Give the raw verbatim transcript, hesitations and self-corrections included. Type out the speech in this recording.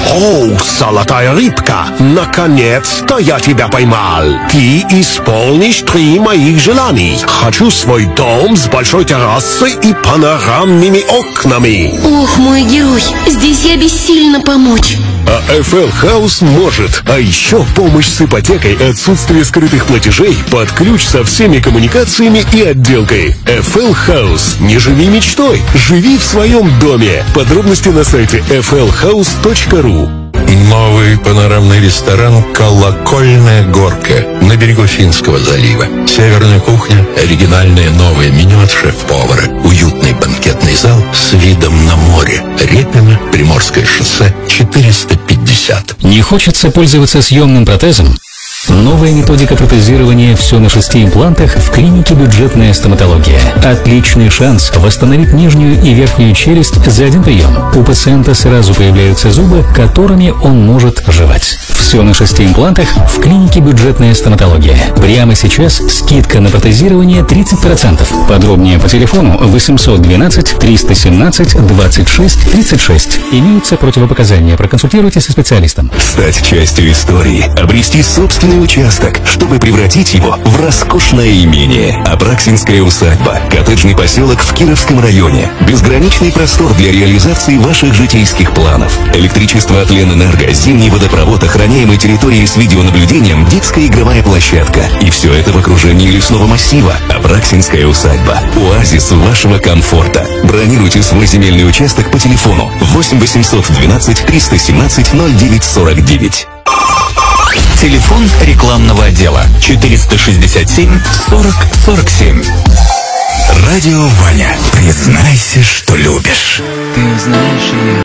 О, золотая рыбка, наконец-то я тебя поймал. Ты исполнишь три моих желаний. Хочу свой дом с большой террасой и панорамными окнами. Ох, мой герой, здесь я бессильна помочь. А эф эл House может. А еще помощь с ипотекой, отсутствие скрытых платежей, под ключ со всеми коммуникациями и отделкой. эф эл House. Не живи мечтой, живи в своем доме. Подробности на сайте эф эл хаус точка ру. Новый панорамный ресторан «Колокольная горка» на берегу Финского залива. Северная кухня, оригинальное новое меню от шеф-повара, уютный банкетный зал с видом на море. Репино, Приморское шоссе, четыреста пятьдесят. Не хочется пользоваться съемным протезом? Новая методика протезирования «Все на шести имплантах» в клинике «Бюджетная стоматология». Отличный шанс восстановить нижнюю и верхнюю челюсть за один прием. У пациента сразу появляются зубы, которыми он может жевать. «Все на шести имплантах» в клинике «Бюджетная стоматология». Прямо сейчас скидка на протезирование тридцать процентов. Подробнее по телефону восемьсот двенадцать триста семнадцать двадцать шесть тридцать шесть. Имеются противопоказания. Проконсультируйтесь со специалистом. Стать частью истории, обрести собственный участок, чтобы превратить его в роскошное имение. Апраксинская усадьба. Коттеджный поселок в Кировском районе. Безграничный простор для реализации ваших житейских планов. Электричество от Ленэнерго, зимний водопровод, охраняемой территории с видеонаблюдением, детская игровая площадка. И все это в окружении лесного массива. Апраксинская усадьба. Оазис вашего комфорта. Бронируйте свой земельный участок по телефону восемь восемьсот двенадцать триста семнадцать ноль девять сорок девять. Телефон рекламного отдела четыреста шестьдесят семь сорок сорок семь. Радио Ваня. Признайся, что любишь. Ты знаешь, я